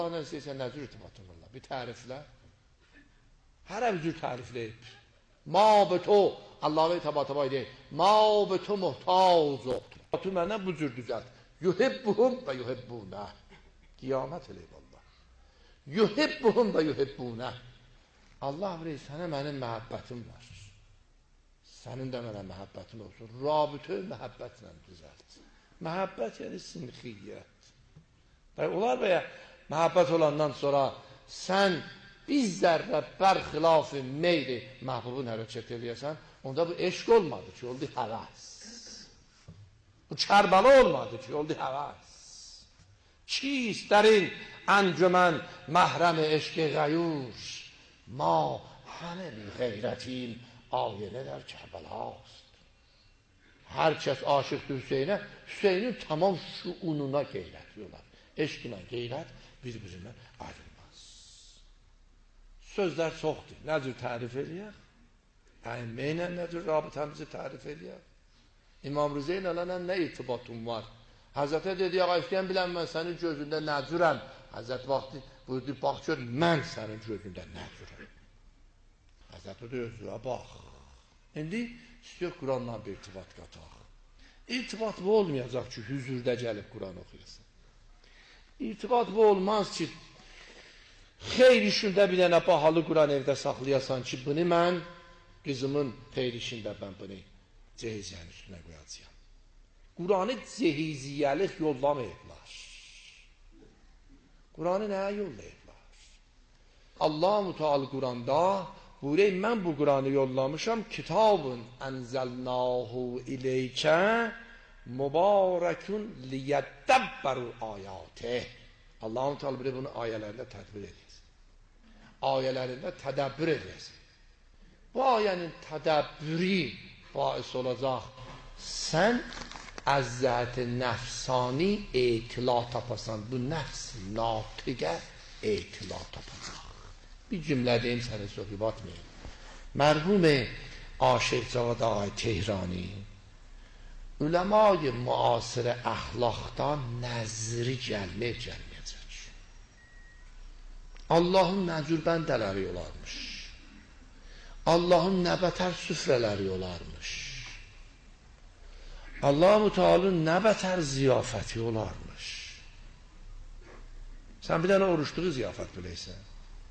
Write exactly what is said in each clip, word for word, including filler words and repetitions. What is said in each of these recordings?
Allah'ın istəyirsən nə cür irtibatın var? Bir təriflə. Hərə bir cür tərifləyib. Ma beto, Allah'a irtibatı var deyil. Ma beto muhtac ol. Tu mənə bu cür düzəlt. Yuhibbuhum və yuhibbunə. Qiyamət eləyib Allah. Yuhibbuhum və yuhibbunə. Allah bilir, sənə mənim məhəbbətim var. Sənin də mənə məhəbbətin olsun. Rabitə məhəbbətlə düzəlt. Məhəbbət yəni sinxiyyət. Onlar bəyə məhəbbət olandan sonra sən bir zərrə bərxilafı meyli məhbubun hərəkət edəyəsən, onda bu eşq olmadı ki, oldu həvəs. Bu Kərbəla olmadı ki, oldu həvəs. Çiz dərin əncümən məhrəm-i eşq-i qayur. Ma həmə bir xeyrətin ayinə der Kərbəlaست. Hər kəs aşıqdır Hüseynə, Hüseynin tamam şuununa qeyrətliyorlar. Eşqinə qeyrət bir-birindən ayrılmaz. Sözlər çoxdur. Nə cür tərif eləyək? Əyməynə nə cür rabitəmizi tərif eləyək? İmam Rıza ilə nə irtibatım var? Həzrətə dedi, ağa istəyən bilən mən sənin gözündə nə cürəm? Həzrət vaxtı buyurdu, bax gör, mən sənin gözündə nə cürəm? Həzrət o da özüyə bax. İndi istəyək Quranla bir irtibat qataq. İrtibat bu olmayacaq ki, hüzurda gəlib Quran oxuyasın. İrtibat bu olmaz ki, xeyr işində bir dənə bahalı Quran evdə saxlayasan ki, bunu mən qızımın xeyr işində mən bunu cehiziyənin üstünə qoyacağım. Quranı cehiziyəlik yollamayıblar. Quranı nəyə yollayıblar? Allah-u Teala Quranda buyurur, mən bu Quranı yollamışam, kitabun ənzəlnahu ileykə mübarəkun liyyəddəbbəru ayətih. Allah-u Teala buyurur, bunu ayələrində tədbir edəsin. Ayələrində tədəbbür edəsin. Bu ayənin tədəbbürü bais olacaq. Sən əzzət-i nəfsani etila tapasan. Bu nəfs natiqə etila tapacaq. Bir cümlə deyim səni söhbət batmayın. Mərhum Aşiq Cavad Ağay Tehrani uləma-i müasirə əxlaqdan nəzri gəlmə gəlməyəcək. Allahın nə cür bəndələri olarmış. Allahın nə bətər süfrələri olarmış. Allah-u Teala'nın nə bətər ziyafəti olarmış. Sən bir dənə oruçluğu ziyafət biləysən.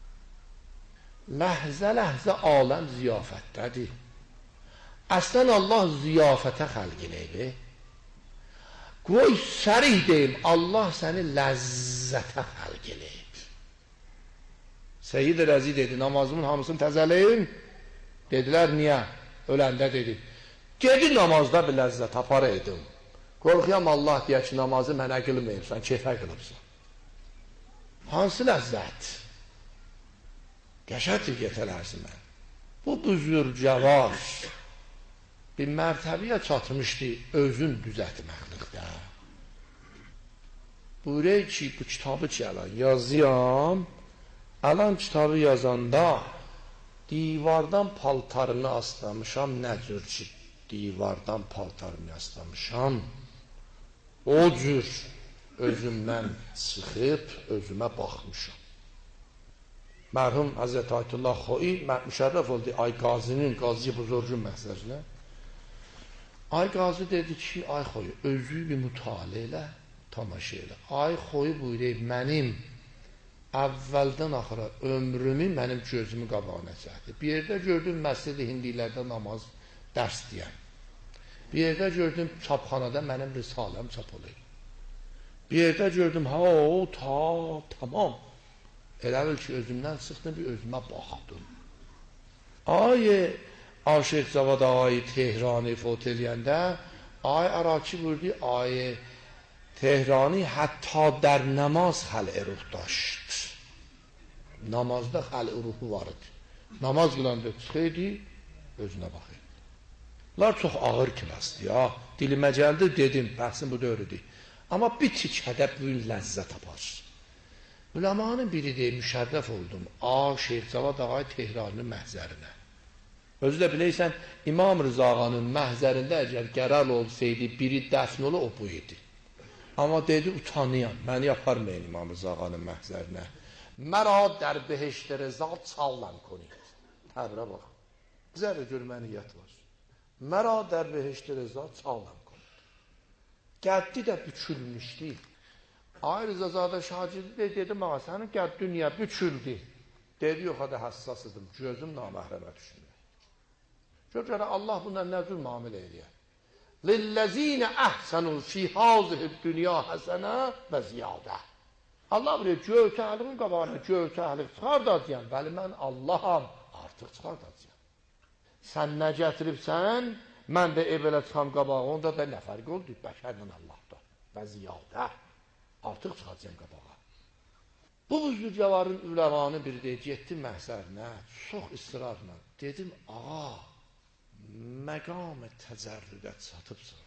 Ləhzə-ləhzə aləm ziyafətdədir. Əslən Allah ziyafətə xəlq eləyib. Qoy sərih deyim, Allah səni ləzzətə xəlq eləyib. Seyyid Rəzi dedi, namazımın hamısını təzələyim. Dedilər, niyə? Öləndə dedi. Gedi namazda bir ləzzət apar edim. Qorxuyam Allah deyə ki, namazı mənə qılmayırsan, keyfə qılıbsan. Hansı ləzzət? Qəşətdir getələrsin mən. Bu büzürcə var. Bir mərtəbiyə çatmışdı özün düzətməklikdə. Buyurək ki, bu kitabı ki, alan yazıyam, alan kitabı yazanda divardan paltarını aslamışam, nə cür ki, divardan paltarını aslamışam, o cür özümdən çıxıb, özümə baxmışam. Mərhum Həzrət Ayətullah Xoi müşərrəf oldu Ay Qazinin, Qazi Buzurgun məhzərinə. Ay Qazi dedi ki, ay Xoi, özü bir mütaliə elə, tamaşa elə. Ay Xoi buyurur, mənim əvvəldən axıra ömrümü mənim gözümü qabağına çəkdi. Bir yerdə gördüm məscid-i hindilərdə namaz dərs deyən. Bir yerdə gördüm çapxanada mənim risaləm çap olayım. Bir yerdə gördüm, ha o ta tamam. Elə bil ki, özümdən çıxdım, bir özümə baxdım. Ay Aşiq Cavad Ağay Tehrani fot eləyəndə, ay Araki buyurdu, ay Tehrani hətta در namaz xəl-i ruh daşdı. Namazda xəl-i ruhu var idi. Namaz qılanda çıxıydı, özünə baxıydı. Bunlar çox ağır kilasdır ya. Dilimə gəldi, dedim, bəhsin bu dövrüdür. Amma bir tik hədəb bu ləzzət tapar. Üləmanın biri deyil, müşərrəf oldum. Aşiq Cavad Ağay Tehraninin məhzərinə. Özü də biləysən, İmam Rıza Ağanın məhzərində əgər qərar olsaydı, biri dəfn ola, o bu idi. Amma dedi, utanıyam, məni yaparmayın İmam Rıza Ağanın məhzərinə. Mərə dər behişt rıza çallam konید. Təbrə bax. Bizə də görmə niyyət var. Mərə dər behişt rıza çallam konid. Qəddi də bükülmüşdü. Ay Rızazadə Şagirdi de, dedim ağa, sənin qədd dünya büküldü. Dedi, yox, adı həssas idim, gözüm naməhrəmə düşünmür. Gör görə Allah bundan nə cür müamilə edir? لِلَّذ۪ينَ اَحْسَنُوا فِي هَذِهِ الدُّنْيَا حَسَنَا وَزِيَادَةً Allah bilir, göğtəliğin qabağına göğtəliq çıxardacaq. Bəli, mən Allaham, artıq çıxardacaq. Sən nə gətiribsən, mən də ev elə çıxam qabağa, onda da nə fərq oldu? Bəşərlə Allahda və ziyadə. Artıq çıxacaq qabağa. Bu büzrücəvarın üləmanı bir deyil, getdim məhzərinə, çox ısrarla. Dedim, ağa, məqam-ı təcərrüdə çatıbsan.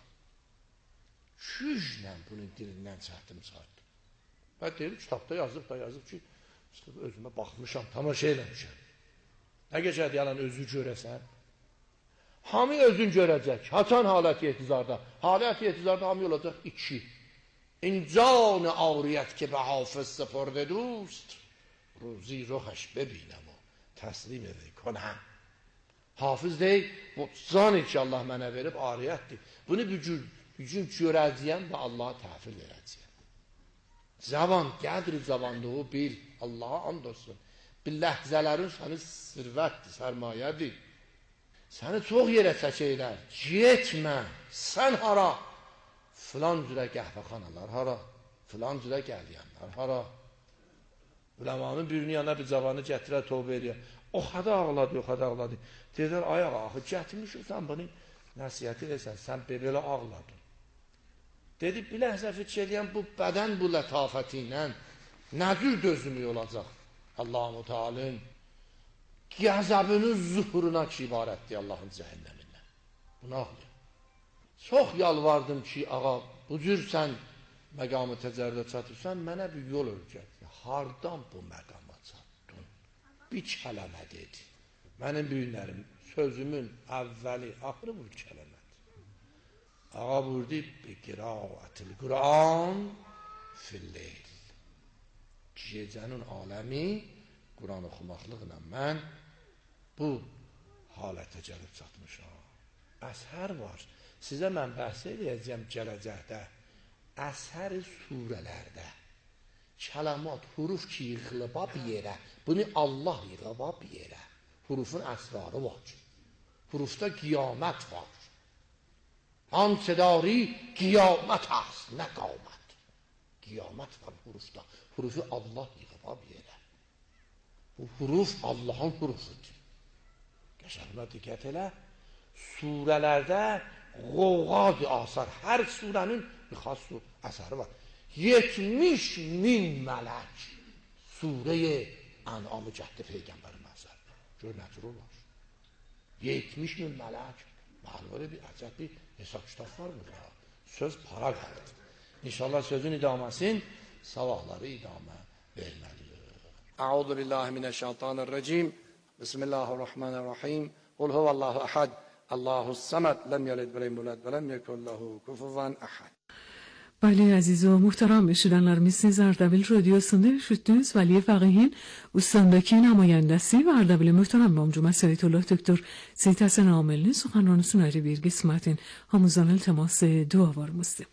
Güclə bunun dilindən çəkdim, çatdım. Və deyir, kitabda yazıb da yazıb ki, özümə baxmışam, tamaşa eləmişəm. Nə geçər deyələn, özü görəsən? Hamı özün görəcək. Haçan halət yehtizarda? Halət yehtizarda hamı olacaq iki. İncan ağriyət ki, be hafız sepərdə dost, ruzi roxəş bebinəm o, təslim edə konəm. Hafız deyil, bu can ki Allah mənə verib ariyətdir. Bunu bütün görəcəyəm və Allah'a təhvil verəcəyəm. Zavan, qədri zavanlığı bil, Allah'a and olsun. Bir ləhzələrin səni sirvətdir, sərmayədir. Səni çox yerə çəkəylər, getmə, sən hara? Filan cürə qəhvəxanalar hara? Filan cürə gəliyənlər hara? Üləmanın birinin yanına bir cavanı gətirər, tövbə edir. O xədə ağladı, o xədə ağladı. Dedilər, ayağa axı, gətirmişsən sən bunu nəsiyyət edirsən, sən belə ağladın. Dedi, biləhsə fikir edən bu bədən bu lətafəti ilə nə cür dözümü olacaq? Allah-u Teala'nın qəzəbinin zuhuruna ki, ibarətdir Allahın cəhənnəmindən. Bunu ağlayın. Çox yalvardım ki, ağa, bu cür sən məqamı təcərrüdə çatırsan, mənə bir yol örgət. Hardan bu məqama çatdın? Bir kələmə dedi. Mənim büyünlərim, sözümün əvvəli, axırı bu kələmədir. Ağa buyurdu, bir qiraətil Quran filleyl. Gecənin aləmi Quran oxumaqlıqla mən bu halətə gəlib çatmışam. Əsər var. Sizə mən bəhs edəcəm gələcəkdə. Əsər surələrdə. Kəlamat, huruf ki yıxılıba bir yerə. Bunu Allah yıxılıba bir yerə. Hurufun əsrarı var. Hurufda qiyamət var. Hamsedari qiyamət ast, nə qamət. Qiyamət var hurufda. Hurufu Allah yıxılıba bir yerə. Bu huruf Allah'ın hurufudur. Qəşərimə diqqət elə. Surələrdə qoğadır asar. Hər surənin bir xas əsəri var. yetmiş min mələk surəyə Ənamı gətdi Peyğəmbərin əsəri. Gör nə cür olar. yetmiş min mələk. Məlumları bir əcəb bir hesab kitab var burada. Söz para qaldı. İnşallah sözün idaməsin, savahları idamə verməlidir. Əuzu billahi minəşşeytanirracim. Bismillahirrahmanirrahim. Qul huvallahu ahad. Allahus samad. Lem yelid ve lem yulad ve lem yekun lehu kufuven ahad. بله عزیز و محترم بشنونlarimiz Ardabil Radyosu'nda işittiniz Veli Faqihin Ustandaki namayandısı ve Ardabil muhterem Mamcuma Seyitullah Doktor Seyit Hasan Amil'in suxanlarının ayrı bir qismətin hamızdan iltiması dua varmızdır.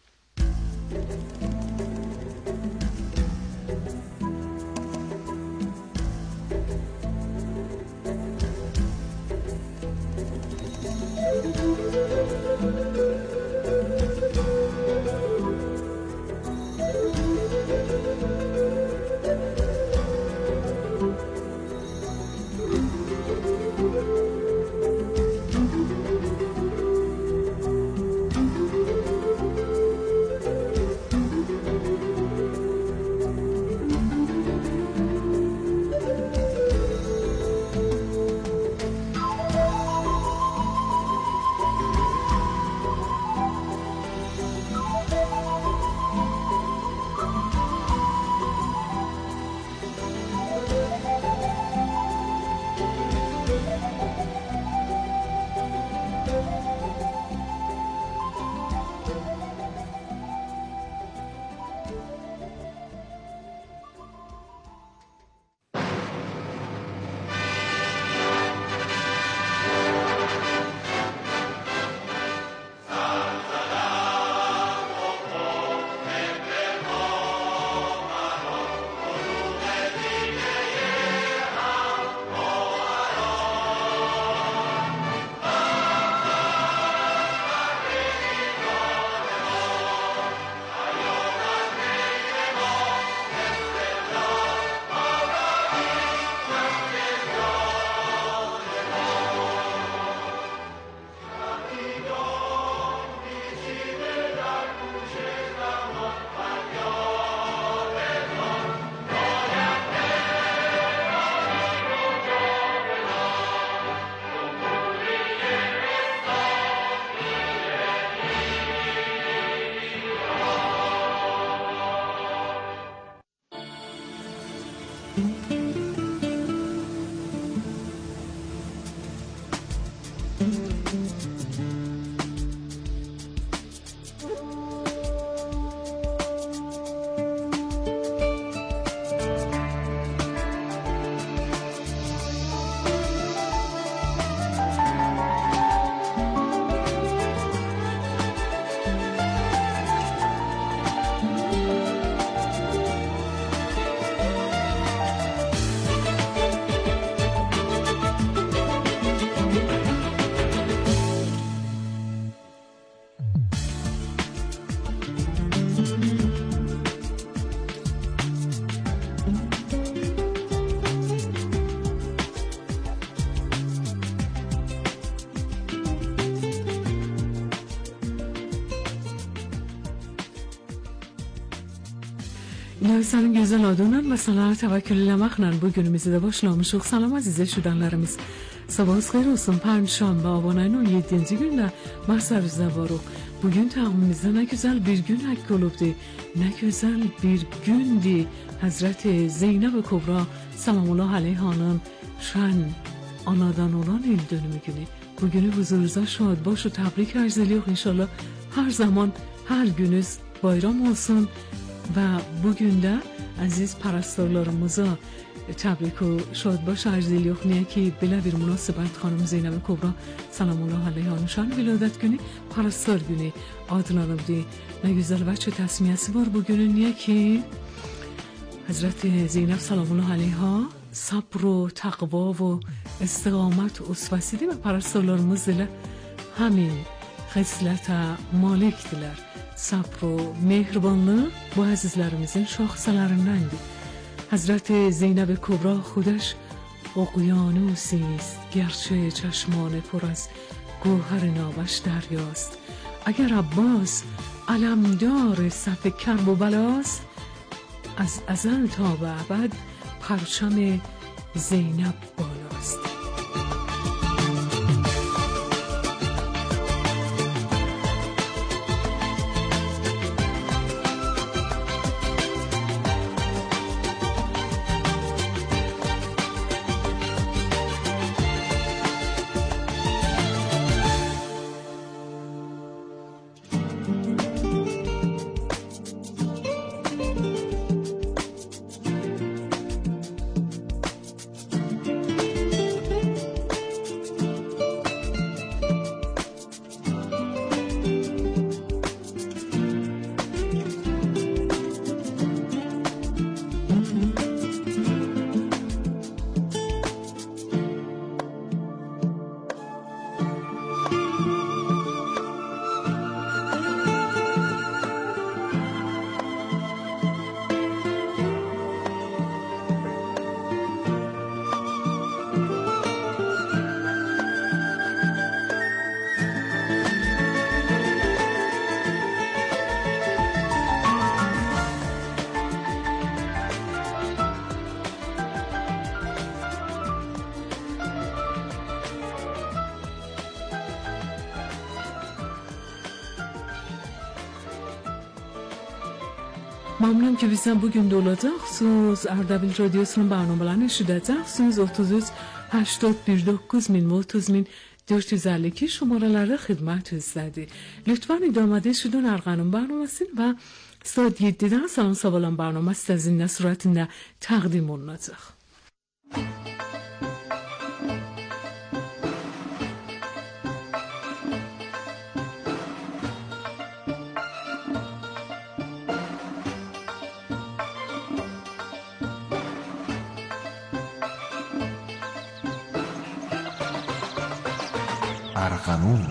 Abdülhasan'ın güzel adından ve sana tevekkülüyle maknan bugünümüzü de başlamışıq. Salam aziz eşidanlarımız. Sabahınız xeyir olsun. Perşembe abonayın on yeddinci günde Marsarızda varıq. Bugün tağımımızda ne güzel bir gün hak olubdu. Ne güzel bir gündü. Hazreti Zeynep Kubra Salamullah Aleyhan'ın şan anadan olan il dönümü günü. Bugünü huzurunuza şad baş و tebrik arz ediyoruz. İnşallah her zaman her gününüz bayram olsun. و bugün de aziz parastorlarımıza tebrik و şad baş arz ediyoruz. Niye ki böyle bir münasebet Hanım Zeynep Kubra Salamullah Aleyhan'ın şan viladet günü, parastor günü adlanıbdı. Ne güzel ve ço tesmiyesi var bugünün. Niye ki Hazreti Zeynep Salamullah Aleyha sabr و تقوا و استقامت usvasıydı ve parastorlarımız ile همین خصلت maliktiler. Sabr و mehribanlığı bu azizlerimizin şahsalarındandı. Hazreti Zeynep Kubra خودش اقیانوسی است گرچه چشمان پر از گوهر ناوش دریاست. اگر عباس علمدار صف کرب و بلاست از ازل تا به ابد پرچم زینب بالاست. Mamnunum ki bizden bugün de olacaqsınız. Ardabil Radyosu'nun barnamalarını eşidəcəksiniz. otuz üç هشتاد و dokuz min otuz min dört yüz elli iki şumaraları xidmətinizdedir. Lütfen idamede şidun Arğanın barnamasını ve saat yeddidən Salam Savalan barnaması təzinlə suratında təqdim olunacaq. ارغنون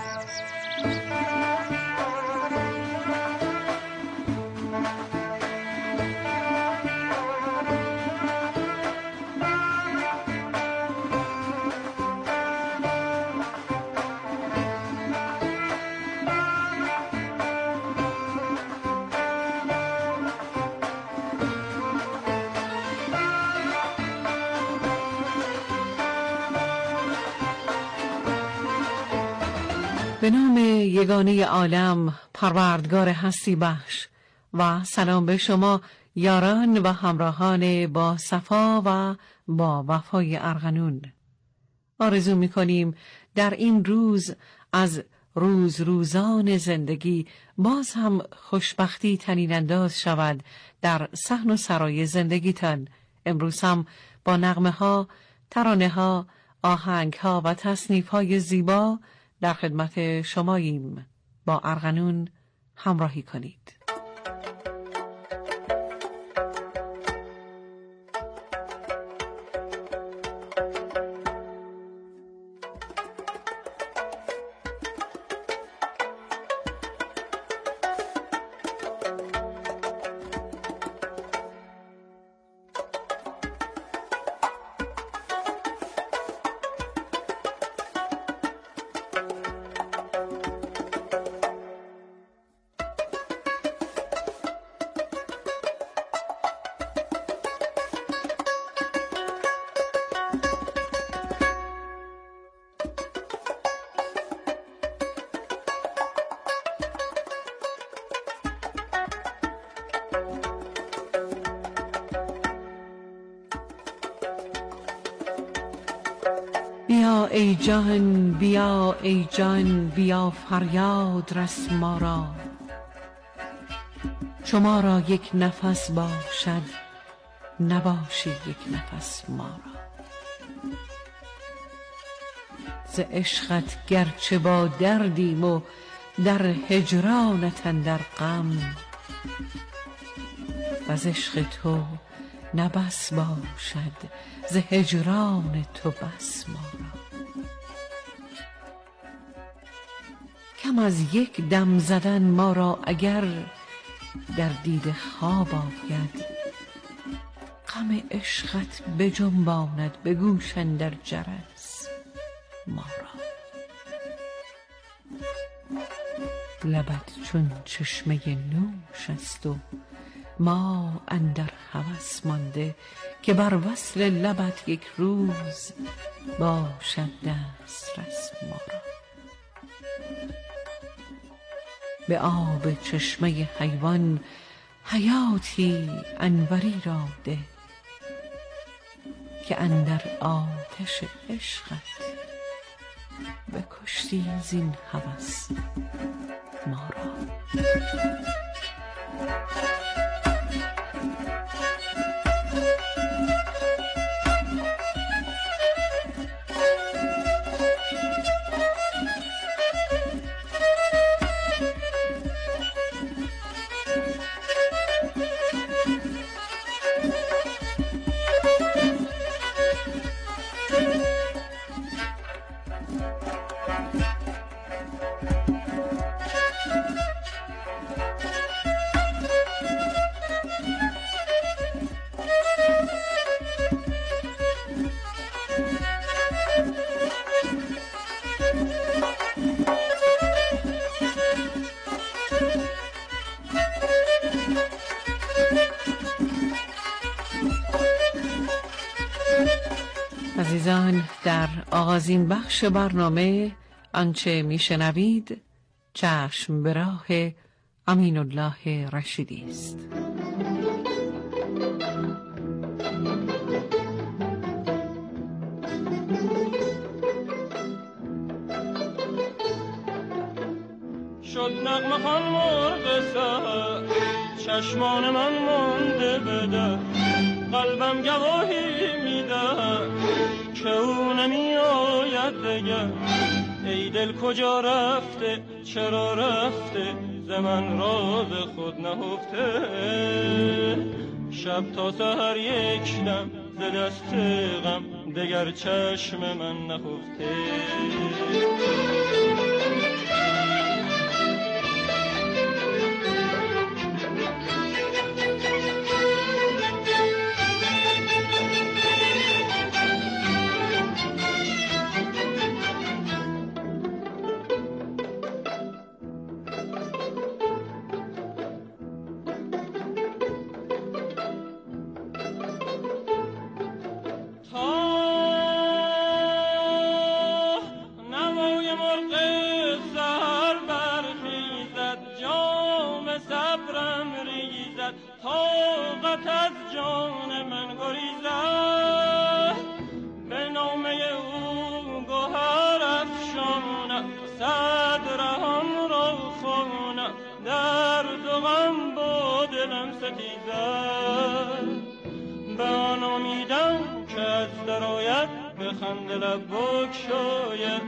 به نام یگانه عالم پروردگار هستی بخش و سلام به شما یاران و همراهان با صفا و با وفای ارغنون. آرزو می‌کنیم در این روز از روز روزان زندگی باز هم خوشبختی طنین انداز شود در صحن و سرای زندگیتان. امروز هم با نغمه ها، ترانه ها، آهنگ ها و تصنیف های زیبا در خدمت شماییم. با ارغنون همراهی کنید. بیا ای جان بیا ای جان بیا فریاد رس ما را، شما را یک نفس باشد نباشی یک نفس ما را. ز عشقت گرچه با دردیم و در هجرانت اندر غم، وز عشق تو نه بس باشد ز هجران تو بس ما را. کم از یک دم زدن ما را اگر در دید خواب آید، غم عشقت بجنباند به گوش اندر جرس ما را. لبت چون چشمه نوش است و ما اندر هوس مانده، که بر وصل لبت یک روز باشد دسترس ما را. به آب چشمه حیوان حیاتی انوری را ده، که اندر آتش عشقت بکشتی زین هوس ما را. عزیزان، در آغازین بخش برنامه آنچه میشنوید چشم به راه امین الله رشیدی است. شد نغمه خوان مرغ سحر، چشمان من مانده بده، قلبم گواهی میده که او نمی آید دگر. ای دل کجا رفته چرا رفته، ز من راز خود نهفته. شب تا سحر یک دم ز دست غم، دگر چشم من نخفته. طاقت از جان من گریزد، به نامه او گوهر افشانم، صدرهم را خوانم، درد و غم با دلم ستیزد. به آن امیدم که از درآید، به خنده لب بگشاید،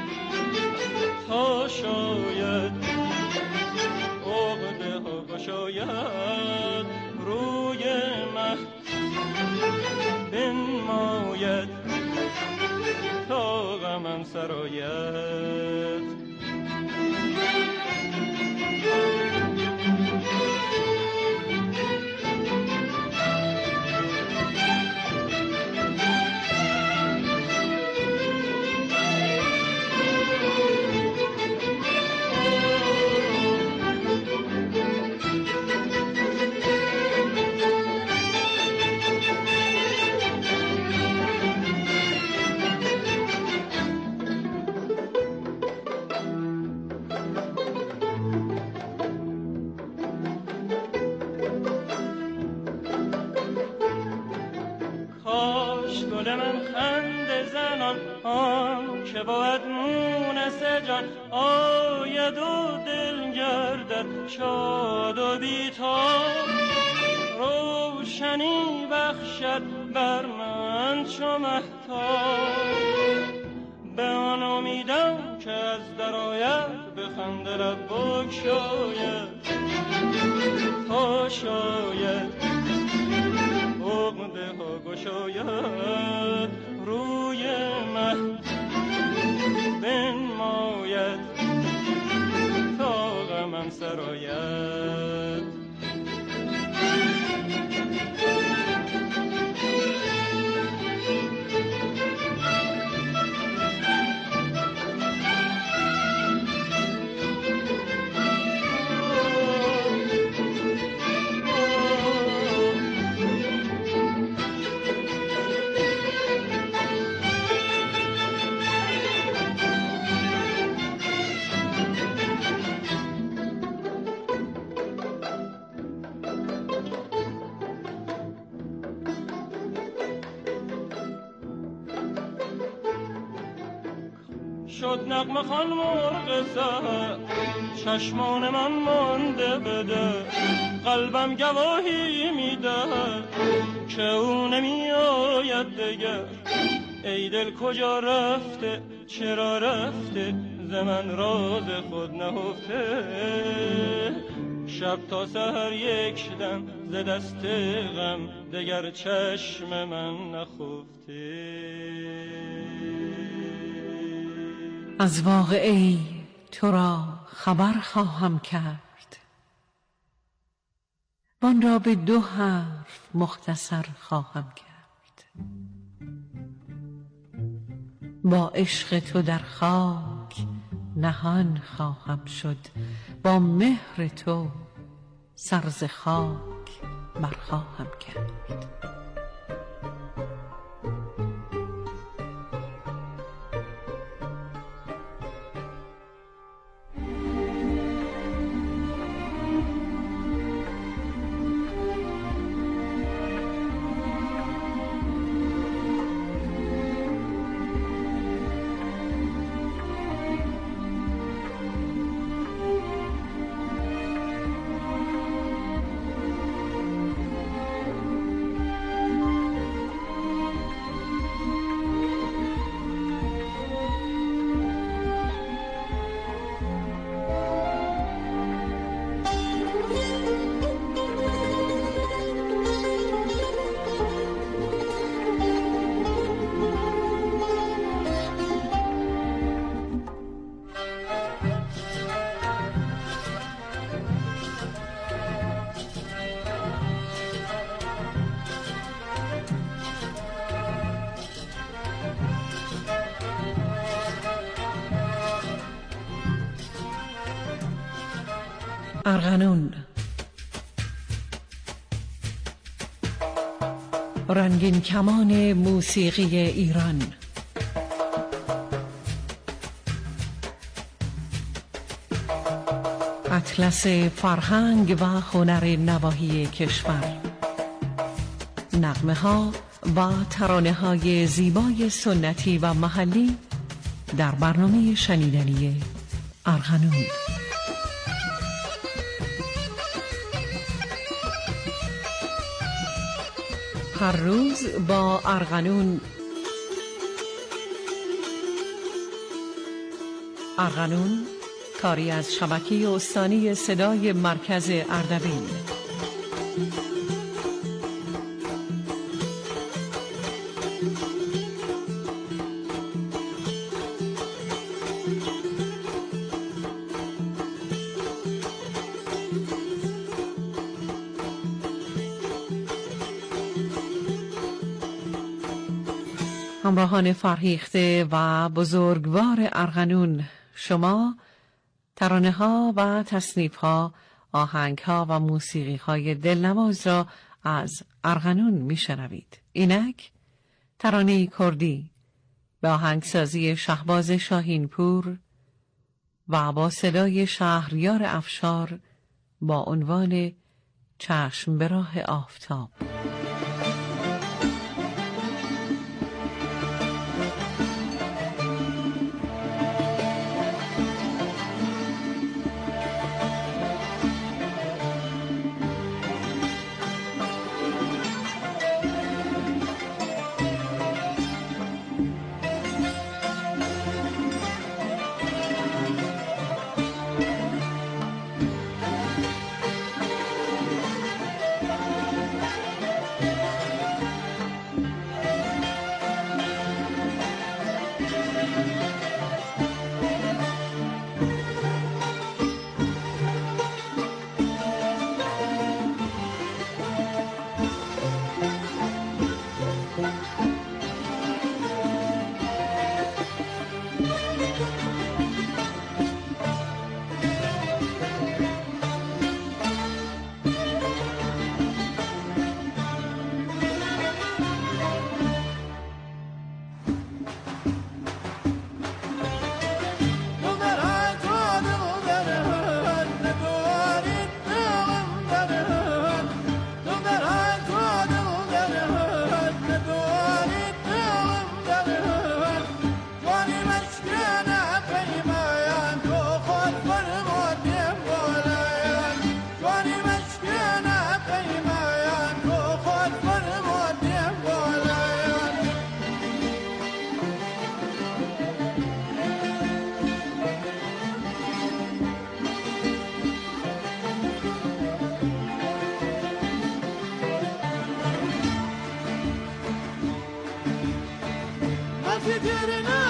تا شاید عقده ها گشاید، روی مه بنماید، تا غمم سرآید. باش گل من خنده زنان آن که باید مونس جان آید و دل گردد شاد و بیتاب روشنی بخشد بر من چو مهتاب به آن امیدم که از درآید به خنده لب بگشاید تا شاید عقده ها گشاید روی مه بنماید تا غمم سرآید. شد نغمه خوان مرغ سحر چشمان من مانده بده قلبم گواهی میده که او نمی آید دگر ای دل کجا رفته چرا رفته ز من راز خود نهفته شب تا سحر یک دم ز دست غم دگر چشم من نخفته. از واقعه تو را خبر خواهم کرد وان را به دو حرف مختصر خواهم کرد. با عشق تو در خاک نهان خواهم شد با مهر تو سر ز خاک برخواهم کرد. ارغنون رنگین کمان موسیقی ایران اطلس فرهنگ و هنر نواحی کشور نغمه ها و ترانه های زیبای سنتی و محلی در برنامه شنیدنی ارغنون. هر روز با ارغنون. ارغنون کاری از شبکه استانی صدای مرکز اردبیل. همراهان فرهیخته و بزرگوار ارغنون، شما ترانه ها و تصنیف ها، آهنگ ها و موسیقی های دلنواز را از ارغنون می شنوید. اینک ترانه کردی به آهنگسازی شهباز شاهینپور و با صدای شهریار افشار با عنوان چشم به راه آفتاب. که گرنه